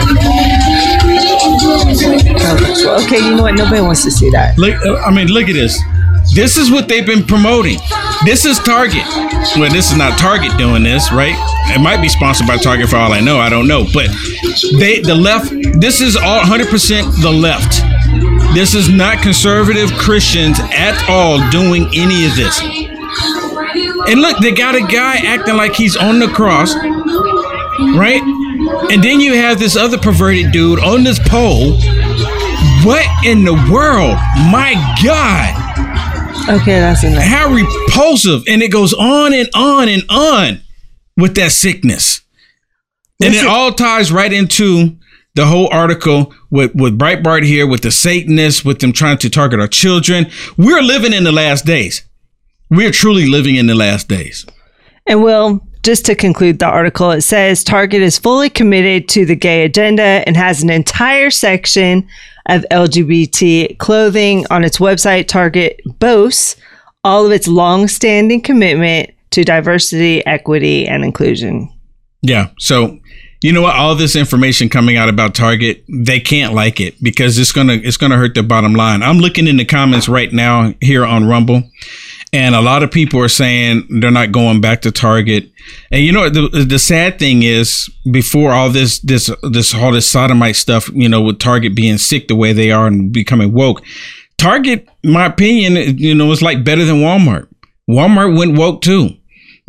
Speaker 9: Okay, you know what? Nobody wants to see that.
Speaker 1: Look at this. This is what they've been promoting. This is Target. Well, this is not Target doing this, right? It might be sponsored by Target for all I know. I don't know. But the left, this is all 100% the left. This is not conservative Christians at all doing any of this. And look, they got a guy acting like he's on the cross, right? And then you have this other perverted dude on this pole. What in the world? My God.
Speaker 9: Okay, that's enough.
Speaker 1: How repulsive. And it goes on and on and on with that sickness. And it all ties right into the whole article with Breitbart here, with the Satanists, with them trying to target our children. We're living in the last days. We're truly living in the last days.
Speaker 9: And Will, just to conclude the article, it says Target is fully committed to the gay agenda and has an entire section of LGBT clothing on its website. Target boasts all of its long-standing commitment to diversity, equity, and inclusion.
Speaker 1: Yeah. So, you know what? All this information coming out about Target, they can't like it because it's gonna hurt their bottom line. I'm looking in the comments right now here on Rumble, and a lot of people are saying they're not going back to Target. And you know, the sad thing is, before all this sodomite stuff, you know, with Target being sick the way they are and becoming woke, Target, in my opinion, you know, is like better than Walmart. Walmart went woke too.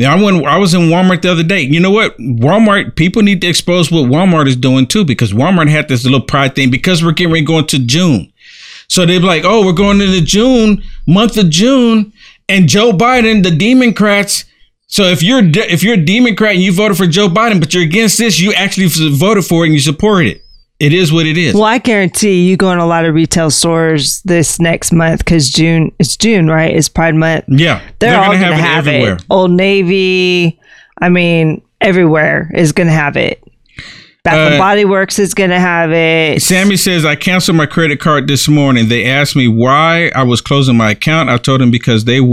Speaker 1: Yeah, I was in Walmart the other day. You know what? Walmart, people need to expose what Walmart is doing too, because Walmart had this little pride thing because we're getting ready to go into June. So they're like, oh, we're going into June, month of June, and Joe Biden, the Democrats. So if you're a Democrat and you voted for Joe Biden, but you're against this, you actually voted for it and you support it. It is what it is.
Speaker 9: Well, I guarantee you go in a lot of retail stores this next month because it's June, right? It's Pride Month.
Speaker 1: Yeah.
Speaker 9: They're all going to have it everywhere. Old Navy, I mean, everywhere is going to have it. Bath and Body Works is going to have it.
Speaker 1: Sammy says, I canceled my credit card this morning. They asked me why I was closing my account. I told them because they're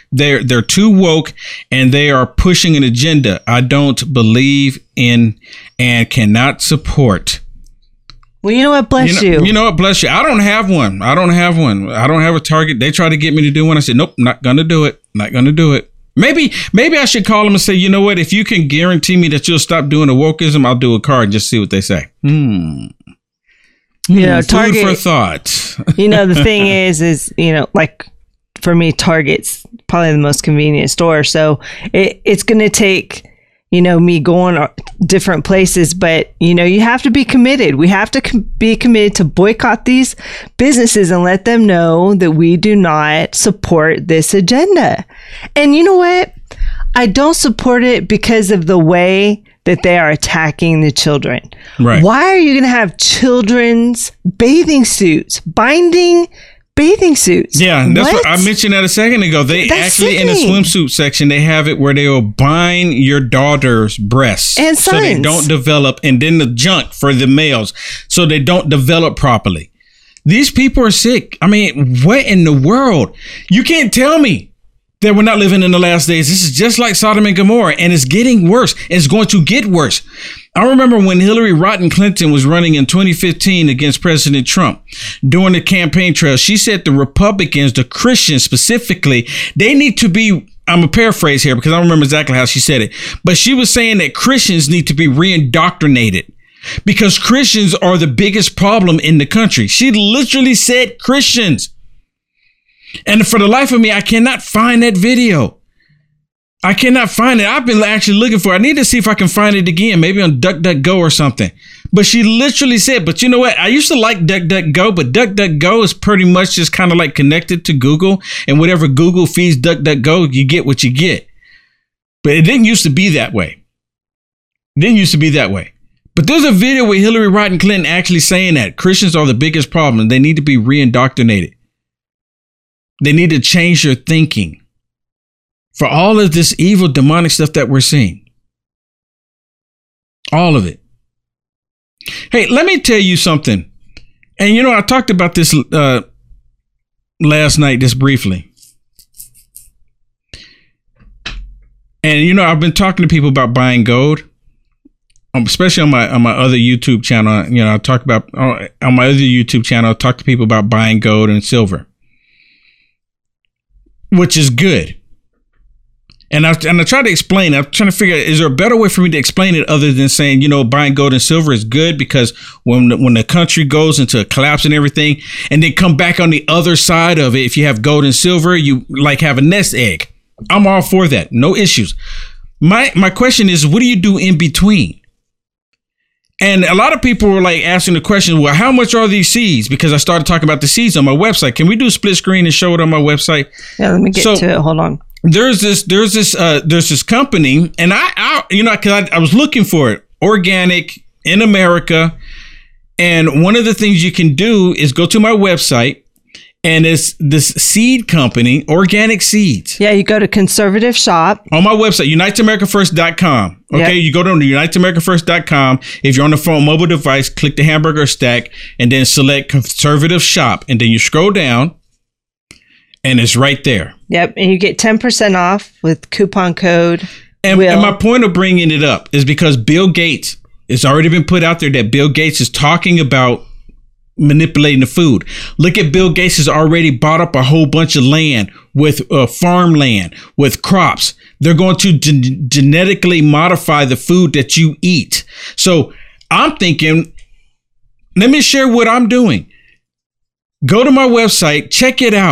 Speaker 1: too woke and they are pushing an agenda I don't believe in and cannot support.
Speaker 9: Well, you know what? Bless you.
Speaker 1: You know what? Bless you. I don't have one. I don't have a Target. They tried to get me to do one. I said, nope, not going to do it. Not going to do it. Maybe I should call them and say, you know what? If you can guarantee me that you'll stop doing the wokeism, I'll do a card and just see what they say.
Speaker 9: You know, Target,
Speaker 1: food for thought.
Speaker 9: You know, the thing is, you know, like for me, Target's probably the most convenient store. So it's going to take, you know, me going different places, but you know, you have to be committed. We have to be committed to boycott these businesses and let them know that we do not support this agenda. And you know what? I don't support it because of the way that they are attacking the children.
Speaker 1: Right.
Speaker 9: Why are you going to have children's bathing suits, binding bathing suits?
Speaker 1: Yeah, that's what I mentioned that a second ago. That's actually sickening. In the swimsuit section, they have it where they will bind your daughter's breasts
Speaker 9: and
Speaker 1: so they don't develop, and then the junk for the males so they don't develop properly. These people are sick. I mean, what in the world? You can't tell me that we're not living in the last days. This is just like Sodom and Gomorrah, and it's getting worse. It's going to get worse. I remember when Hillary Rodham Clinton was running in 2015 against President Trump during the campaign trail. She said the Republicans, the Christians specifically, they need to be, I'm a paraphrase here because I don't remember exactly how she said it, but she was saying that Christians need to be reindoctrinated because Christians are the biggest problem in the country. She literally said Christians. And for the life of me, I cannot find that video. I cannot find it. I've been actually looking for it. I need to see if I can find it again, maybe on DuckDuckGo or something. But she literally said, but you know what? I used to like DuckDuckGo, but DuckDuckGo is pretty much just kind of like connected to Google. And whatever Google feeds DuckDuckGo, you get what you get. But it didn't used to be that way. But there's a video with Hillary Rodham Clinton actually saying that Christians are the biggest problem. They need to be reindoctrinated. They need to change your thinking for all of this evil, demonic stuff that we're seeing. All of it. Hey, let me tell you something. And, you know, I talked about this last night, just briefly. And, you know, I've been talking to people about buying gold, especially on my other YouTube channel. You know, I talk about on my other YouTube channel, I talk to people about buying gold and silver, which is good. And I try to explain, I'm trying to figure out, is there a better way for me to explain it other than saying, you know, buying gold and silver is good because when the country goes into a collapse and everything, and then come back on the other side of it, if you have gold and silver, you like have a nest egg. I'm all for that. No issues. My question is, what do you do in between? And a lot of people were like asking the question, well, how much are these seeds? Because I started talking about the seeds on my website. Can we do a split screen and show it on my website?
Speaker 9: Yeah, let me get to it. Hold on.
Speaker 1: There's this company, and I you know, because I was looking for it, organic in America. And one of the things you can do is go to my website, and it's this seed company, Organic Seeds.
Speaker 9: Yeah, you go to Conservative Shop.
Speaker 1: On my website, UnitedAmericaFirst.com. Okay, You go to UnitedAmericaFirst.com. If you're on the phone, mobile device, click the hamburger stack, and then select Conservative Shop. And then you scroll down, and it's right there.
Speaker 9: Yep, and you get 10% off with coupon code.
Speaker 1: And my point of bringing it up is because Bill Gates, it's already been put out there that Bill Gates is talking about manipulating the food. Look at Bill Gates has already bought up a whole bunch of land with farmland, with crops. They're going to genetically modify the food that you eat. So I'm thinking, let me share what I'm doing. Go to my website, check it out.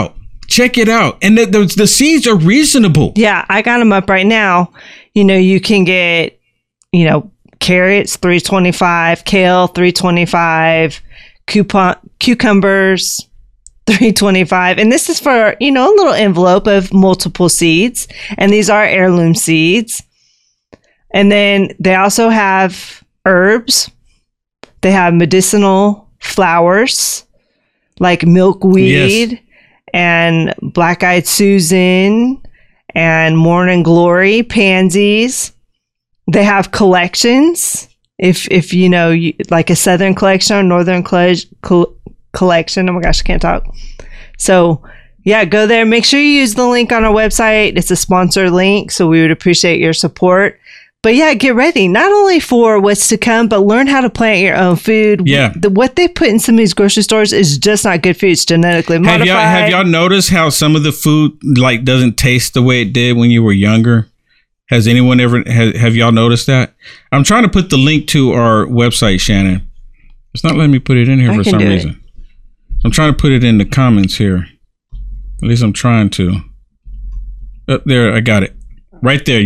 Speaker 1: Check it out. And the seeds are reasonable.
Speaker 9: Yeah, I got them up right now. You can get, carrots, $3.25, kale, $3.25, cucumbers, $3.25. And this is for, a little envelope of multiple seeds. And these are heirloom seeds. And then they also have herbs. They have medicinal flowers like milkweed and black-eyed Susan and morning glory, pansies. They have collections. If like a southern collection or northern collection. Oh my gosh, I can't talk. So yeah, go there. Make sure you use the link on our website. It's a sponsored link, so we would appreciate your support. But yeah, get ready, not only for what's to come, but learn how to plant your own food.
Speaker 1: Yeah.
Speaker 9: What they put in some of these grocery stores is just not good food. It's genetically modified.
Speaker 1: Have y'all noticed how some of the food doesn't taste the way it did when you were younger? Has anyone have y'all noticed that? I'm trying to put the link to our website, Shannon. It's not letting me put it in here for some reason. I'm trying to put it in the comments here. At least I'm trying to. Oh, there, I got it. Right there,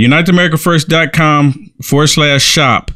Speaker 1: UnitedAmericaFirst.com/shop.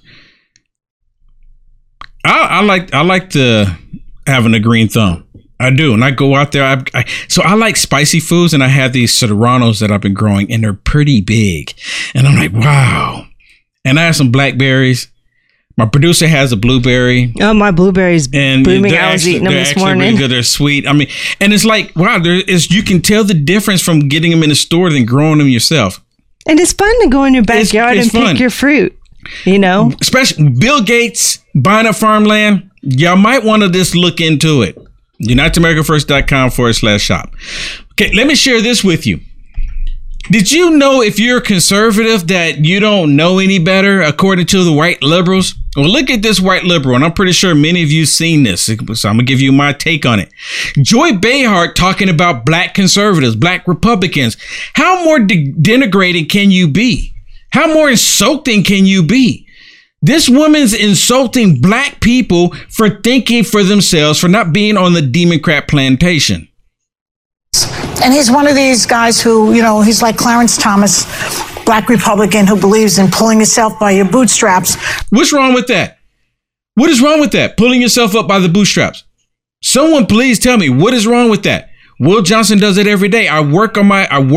Speaker 1: I like the having a green thumb. I do, and I go out there. So I like spicy foods, and I have these serranos that I've been growing, and they're pretty big. And I'm like, wow. And I have some blackberries. My producer has a blueberry.
Speaker 9: Oh, my blueberries blooming. I was eating them this morning.
Speaker 1: Really good. They're sweet. I mean, and it's like, wow, you can tell the difference from getting them in the store than growing them yourself.
Speaker 9: And it's fun to go in your backyard and pick your fruit,
Speaker 1: Especially Bill Gates buying up farmland. Y'all might want to just look into it. UnitedAmericaFirst.com/shop. Okay, let me share this with you. Did you know if you're a conservative that you don't know any better, according to the white liberals? Well, look at this white liberal, and I'm pretty sure many of you seen this, so I'm going to give you my take on it. Joy Behar talking about black conservatives, black Republicans. How more denigrating can you be? How more insulting can you be? This woman's insulting black people for thinking for themselves, for not being on the Democrat plantation.
Speaker 20: And he's one of these guys who, he's like Clarence Thomas, black Republican who believes in pulling yourself by your bootstraps.
Speaker 1: What's wrong with that? What is wrong with that? Pulling yourself up by the bootstraps. Someone please tell me what is wrong with that. Will Johnson does it every day. I work. I'm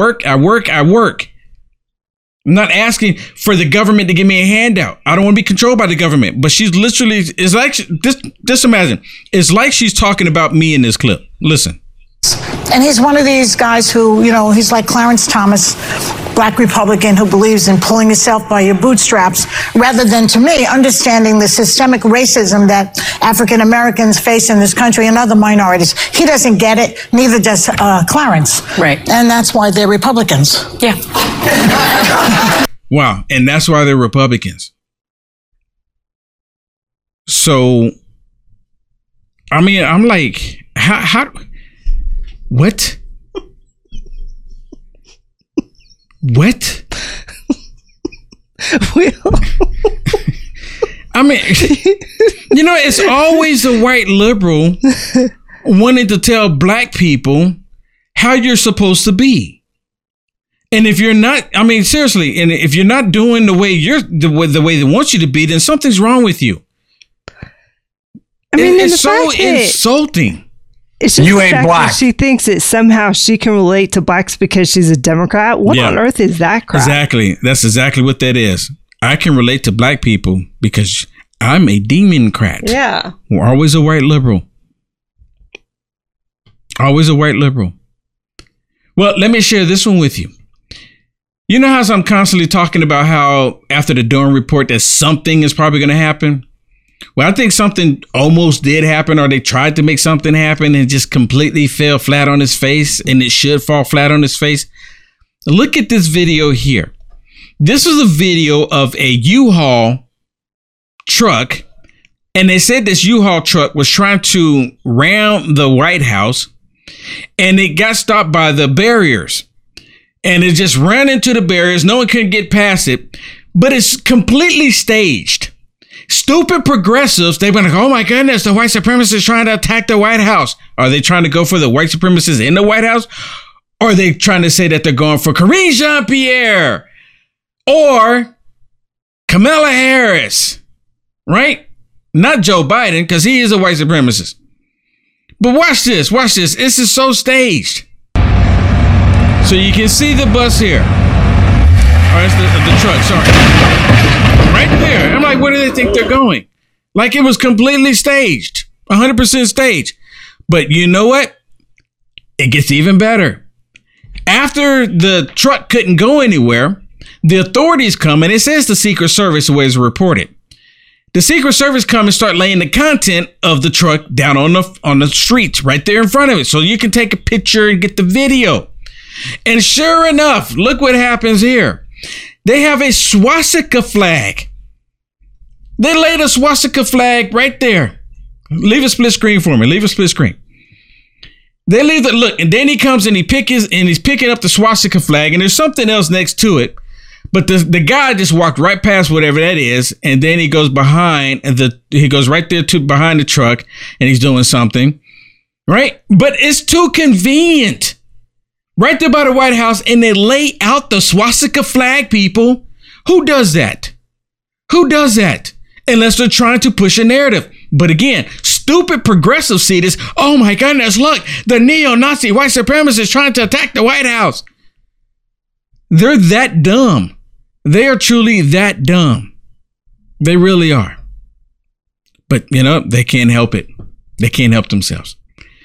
Speaker 1: not asking for the government to give me a handout. I don't want to be controlled by the government. But she's literally, it's like, just imagine. It's like she's talking about me in this clip. Listen.
Speaker 20: And he's one of these guys who, he's like Clarence Thomas, black Republican who believes in pulling yourself by your bootstraps, rather than, to me, understanding the systemic racism that African Americans face in this country and other minorities. He doesn't get it. Neither does Clarence.
Speaker 3: Right.
Speaker 20: And that's why they're Republicans.
Speaker 3: Yeah.
Speaker 1: Wow. And that's why they're Republicans. So, I mean, I'm like, how what? What? I mean, it's always a white liberal wanting to tell black people how you're supposed to be. And if you're not, I mean, seriously, and if you're not doing the way they want you to be, then something's wrong with you.
Speaker 9: I mean,
Speaker 1: it's so insulting.
Speaker 9: It's just you ain't black. She thinks that somehow she can relate to blacks because she's a Democrat. What on earth is that crap?
Speaker 1: Exactly. That's exactly what that is. I can relate to black people because I'm a Democrat.
Speaker 9: Yeah.
Speaker 1: We're always a white liberal. Always a white liberal. Well, let me share this one with you. You know how I'm constantly talking about how after the Durham report that something is probably going to happen? Well, I think something almost did happen, or they tried to make something happen and just completely fell flat on its face, and it should fall flat on its face. Look at this video here. This is a video of a U-Haul truck, and they said this U-Haul truck was trying to round the White House, and it got stopped by the barriers, and it just ran into the barriers. No one could get past it, but it's completely staged. Stupid progressives, they've been like, oh my goodness, the white supremacists trying to attack the White House. Are they trying to go for the white supremacists in the White House? Or are they trying to say that they're going for Karine Jean-Pierre or Kamala Harris, right? Not Joe Biden, because he is a white supremacist. But watch this. This is so staged. So you can see the bus here. Or it's the truck, sorry. Right there. I'm like, where do they think they're going? Like it was completely staged. 100% staged. But you know what? It gets even better. After the truck couldn't go anywhere, the authorities come, and it says the Secret Service, the way it's reported. The Secret Service come and start laying the content of the truck down on the streets right there in front of it, so you can take a picture and get the video. And sure enough, look what happens here. They have a swastika flag. They laid a swastika flag right there. Leave a split screen for me. Leave a split screen. They leave the look, and then he comes and he's picking up the swastika flag, and there's something else next to it. But the guy just walked right past whatever that is, and then he goes right there to behind the truck, and he's doing something, right? But it's too convenient. Right there by the White House, and they lay out the swastika flag, people. Who does that? Who does that? Unless they're trying to push a narrative. But again, stupid progressive see this. Oh my goodness, look, the neo-Nazi white supremacists trying to attack the White House. They're that dumb. They are truly that dumb. They really are. But, they can't help it. They can't help themselves.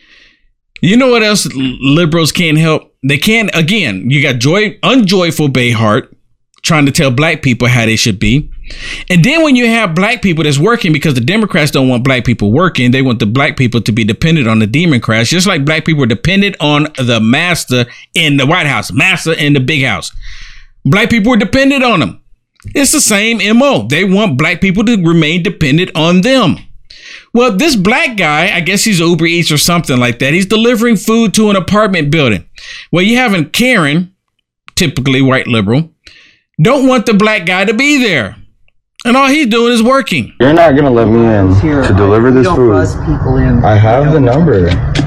Speaker 1: You know what else liberals can't help? They can't, again, you got unjoyful Behart trying to tell black people how they should be. And then when you have black people that's working, because the Democrats don't want black people working, they want the black people to be dependent on the Democrats, just like black people are dependent on the master in the White House, master in the big house. Black people are dependent on them. It's the same MO. They want black people to remain dependent on them. Well, this black guy, I guess he's Uber Eats or something like that. He's delivering food to an apartment building. Well, you having Karen, typically white liberal, don't want the black guy to be there. And all he's doing is working.
Speaker 21: You're not going to let me in to deliver this food. Buzz people in. I have the number.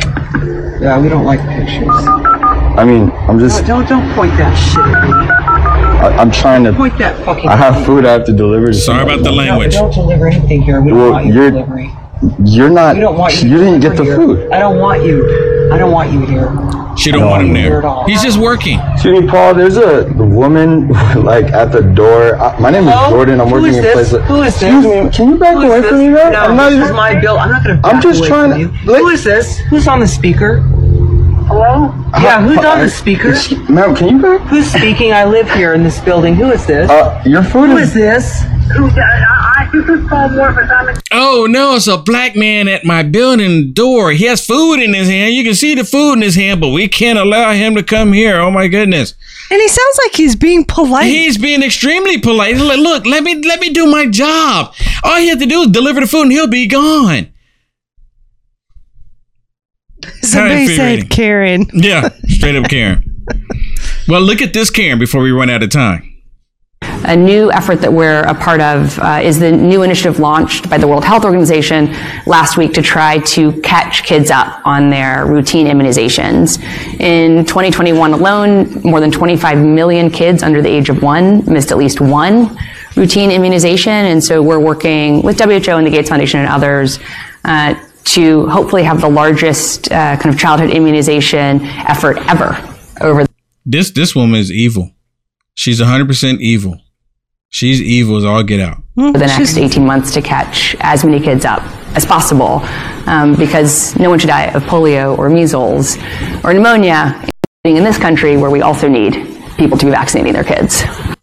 Speaker 5: Yeah, we don't like pictures.
Speaker 21: I mean, I'm just...
Speaker 5: Don't point that shit at me.
Speaker 21: I'm trying to...
Speaker 5: Point that fucking...
Speaker 21: I have food I have to deliver.
Speaker 1: Sorry about the language.
Speaker 5: No, don't deliver anything here. We don't want your delivery.
Speaker 21: You're not... You didn't get the food.
Speaker 5: I don't want you. I don't want you here.
Speaker 1: She don't want him there. He's just working.
Speaker 21: Excuse me, Paul. There's a woman like at the door. My name is Jordan. I'm working in place.
Speaker 5: Who is this?
Speaker 21: Excuse me. Can you back away from me, man?
Speaker 5: No,
Speaker 21: I'm not
Speaker 5: this
Speaker 21: even...
Speaker 5: is my bill. I'm not going to back away from you. I'm just trying to... Who is this? Who's on the speaker? Hello? Yeah, who's on the speaker?
Speaker 21: Ma'am, can you back?
Speaker 5: Who's speaking? I live here in this building. Who is this?
Speaker 21: Your food
Speaker 5: Who is this?
Speaker 1: Oh no, it's a black man at my building door. He has food in his hand. You can see the food in his hand, but we can't allow him to come here. Oh my goodness.
Speaker 9: And he sounds like he's being polite.
Speaker 1: He's being extremely polite. Look, let me do my job. All he has to do is deliver the food and he'll be gone.
Speaker 9: Somebody said Karen.
Speaker 1: Yeah, straight up Karen. Well, look at this Karen before we run out of time.
Speaker 22: A new effort that we're a part of is the new initiative launched by the World Health Organization last week to try to catch kids up on their routine immunizations. In 2021 alone, more than 25 million kids under the age of 1 missed at least one routine immunization. And so we're working with WHO and the Gates Foundation and others to hopefully have the largest kind of childhood immunization effort ever over.
Speaker 1: This woman is evil. She's 100% evil. She's evil as all get out.
Speaker 22: For the next 18 months to catch as many kids up as possible, because no one should die of polio or measles or pneumonia, including in this country where we also need people to be vaccinating their kids.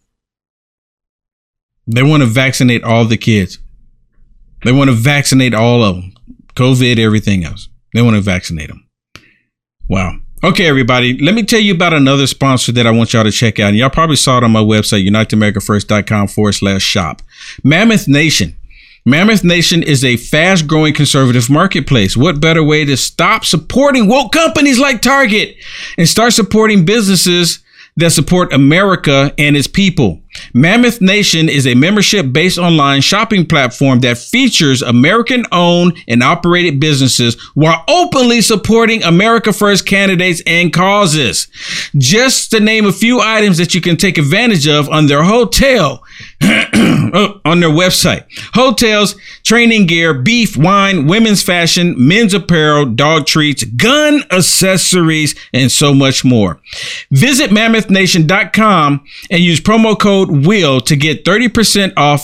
Speaker 1: They want to vaccinate all the kids. They want to vaccinate all of them. COVID, everything else. They want to vaccinate them. Wow. Okay, everybody, let me tell you about another sponsor that I want y'all to check out. And y'all probably saw it on my website, unitedamericafirst.com/shop. Mammoth Nation. Mammoth Nation is a fast-growing conservative marketplace. What better way to stop supporting woke companies like Target and start supporting businesses that support America and its people? Mammoth Nation is a membership-based online shopping platform that features American-owned and operated businesses while openly supporting America First candidates and causes. Just to name a few items that you can take advantage of on their hotel, on their website. Hotels, training gear, beef, wine, women's fashion, men's apparel, dog treats, gun accessories, and so much more. Visit MammothNation.com and use promo code WILL to get 30% off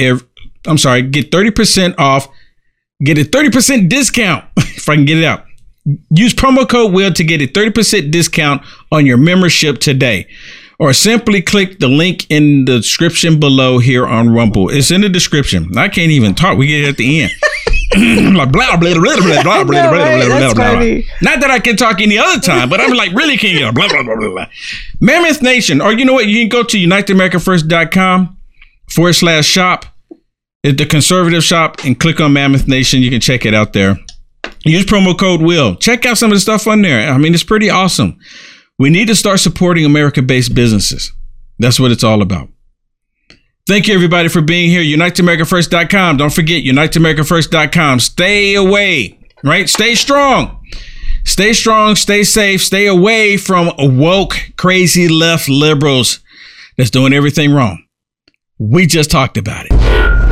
Speaker 1: get a 30% discount if I can get it out. Use promo code WILL to get a 30% discount on your membership today. Or simply click the link in the description below here on Rumble. It's in the description. I can't even talk. We get it at the end. Like blah, blah, blah, blah, blah, blah, blah, blah, blah, blah. Not that I can talk any other time, but I'm like, really can't get blah, blah, blah, blah, blah. Mammoth Nation. Or you know what? You can go to UniteAmericaFirst.com/shop. It's the conservative shop and click on Mammoth Nation. You can check it out there. Use promo code WILL. Check out some of the stuff on there. I mean, it's pretty awesome. We need to start supporting America-based businesses. That's what it's all about. Thank you, everybody, for being here. UniteAmericaFirst.com. Don't forget, UniteAmericaFirst.com. Stay away, right? Stay strong. Stay strong, stay safe, stay away from woke, crazy left liberals that's doing everything wrong. We just talked about it.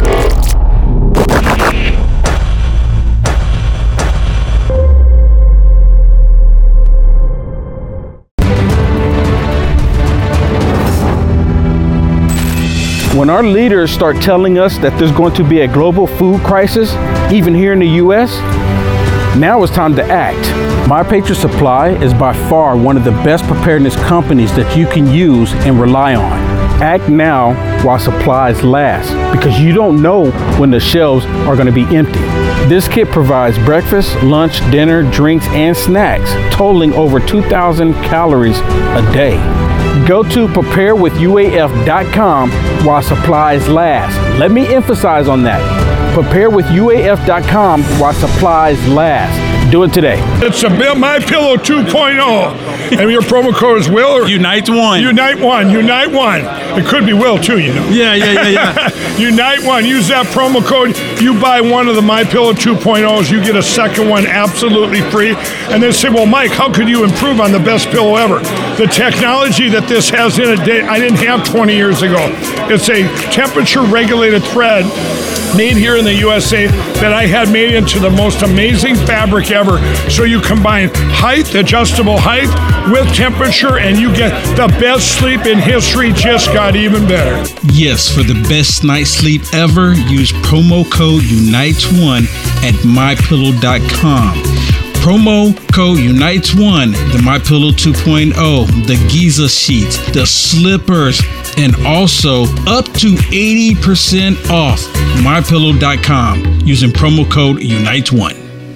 Speaker 2: When our leaders start telling us that there's going to be a global food crisis, even here in the U.S., now it's time to act. My Patriot Supply is by far one of the best preparedness companies that you can use and rely on. Act now while supplies last, because you don't know when the shelves are going to be empty. This kit provides breakfast, lunch, dinner, drinks, and snacks, totaling over 2,000 calories a day. Go to preparewithuaf.com while supplies last. Let me emphasize on that. Preparewithuaf.com while supplies last. Do it today.
Speaker 6: It's a MyPillow 2.0. And your promo code is Will or
Speaker 1: Unite1.
Speaker 6: Unite1. It could be Will too, you know.
Speaker 1: Yeah.
Speaker 6: Unite1. Use that promo code. You buy one of the MyPillow 2.0s, you get a second one absolutely free. And then say, well, Mike, how could you improve on the best pillow ever? The technology that this has in it, I didn't have 20 years ago. It's a temperature-regulated thread made here in the USA that I had made into the most amazing fabric ever. So you combine height, adjustable height, with temperature, and you get the best sleep in history. Just got even better.
Speaker 1: Yes, for the best night's sleep ever, use promo code UNITE1 at MyPillow.com. Promo code UNITE1, the MyPillow 2.0, the Giza sheets, the slippers, and also up to 80% off MyPillow.com using promo code UNITE1.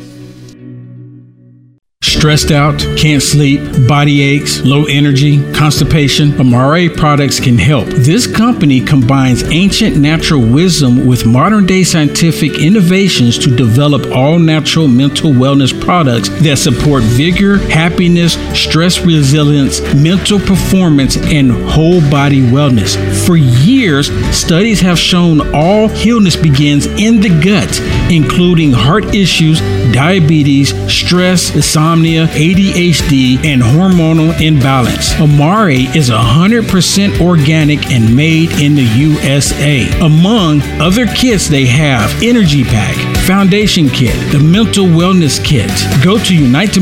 Speaker 1: Stressed out, can't sleep, body aches, low energy, constipation, Amare products can help. This company combines ancient natural wisdom with modern day scientific innovations to develop all natural mental wellness products that support vigor, happiness, stress resilience, mental performance, and whole body wellness. For years, studies have shown all illness begins in the gut, including heart issues, diabetes, stress, insomnia, ADHD, and hormonal imbalance. Amare is 100% organic and made in the USA. Among other kits, they have Energy Pack, Foundation Kit, the Mental Wellness Kit. Go to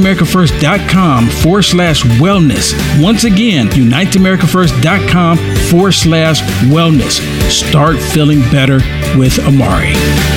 Speaker 1: UniteAmericaFirst.com/wellness. Once again, UniteAmericaFirst.com/wellness. Start feeling better with Amare.